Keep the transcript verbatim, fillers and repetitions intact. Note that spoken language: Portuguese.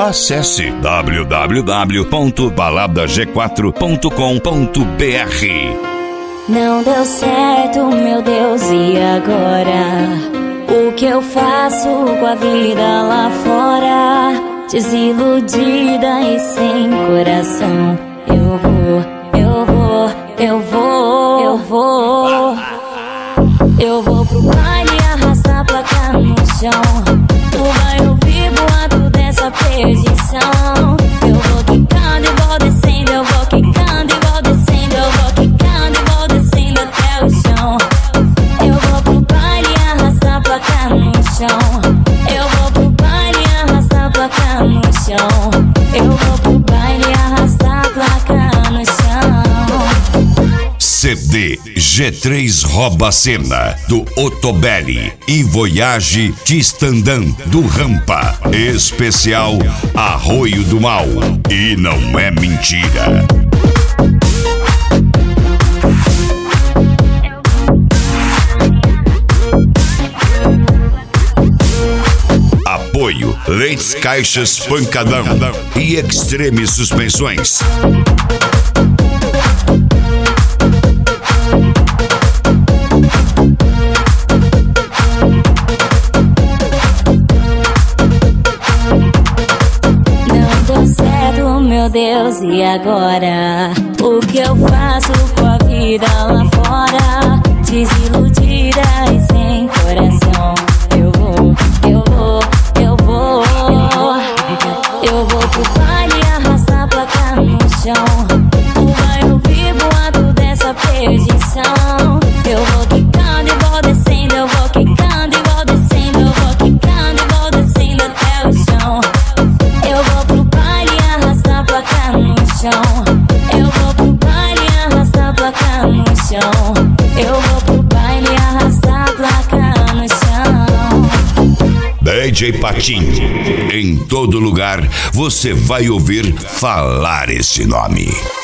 Acesse w w w ponto balada g quatro ponto com ponto b r. Não deu certo, meu Deus, e agora? O que eu faço com a vida lá fora? Desiludida e sem coração. Eu vou, eu vou, eu vou, eu vou. Eu vou pro baile arrastar a placa no chão. Tu vai ouvir boato dessa perdição. Eu vou quicando e vou descendo, eu vou quicando e vou descendo, eu vou quicando e vou descendo até o chão. Eu vou pro baile arrastar a placa no chão. Eu vou pro baile arrastar a placa no chão. Eu vou pro baile arrastar a placa no chão. C D G três Rouba Cena, do Otobelli, e Voyage Tistandam, do Rampa. Especial Arroio do Mal. E não é mentira. Apoio Leites Caixas Pancadão e Extreme Suspensões. Meu Deus, e agora? O que eu faço com a vida lá fora? Desiludida e sem coração. Eu vou, eu vou, eu vou. Eu vou pro baile arrastar a placa no chão. Tu vai ouvir boato dessa perdição. Eu vou quicando e vou descendo, eu vou quicando e vou descendo, eu vou quicando e vou descendo até o chão. Eu vou pro baile arrastar a placa no chão. Eu vou pro baile arrastar a placa no chão. Eu vou pro baile arrastar a placa no chão. D J Patinho. Em todo lugar você vai ouvir falar esse nome.